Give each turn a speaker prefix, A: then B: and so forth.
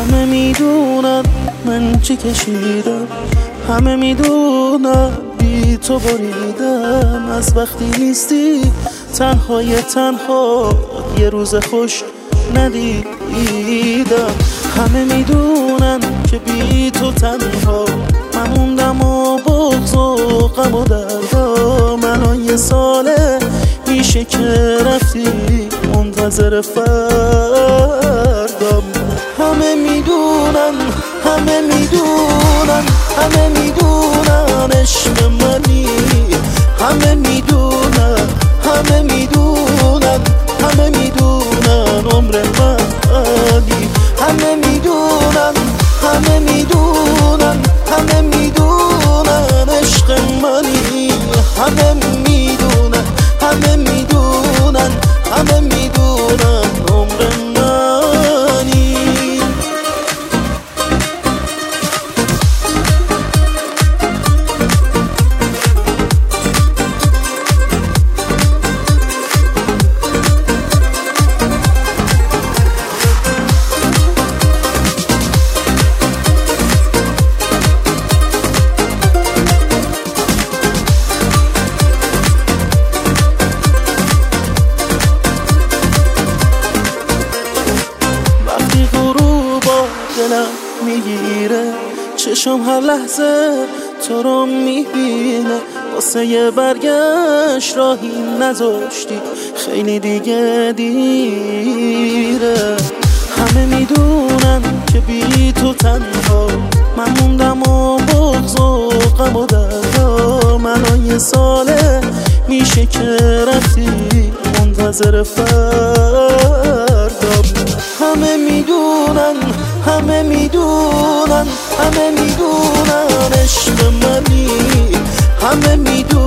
A: همه میدونن من چی کشیدم، همه میدونن بی تو بریدم. از وقتی نیستی تنها یه روز خوش ندیدم. همه میدونن که بی تو تنها من موندم و بغض و غم و دردام. الان یه ساله میشه که رفتی منتظر فردام. همه میدونن عشق منی، همه میدونن عمر منی، همه میدونن عشق منی، همه میدونن عمر منی. دلم میگیره چشم هر لحظه تو رو میبینه، واسه یه برگشت راهی نذاشتی، خیلی دیگه دیره. همه میدونن که بی تو تنها من موندم و بغض و غم و دردام. الان یه ساله میشه که رفتی منتظر فردام. همه میدونن عشق منی، همه میدونن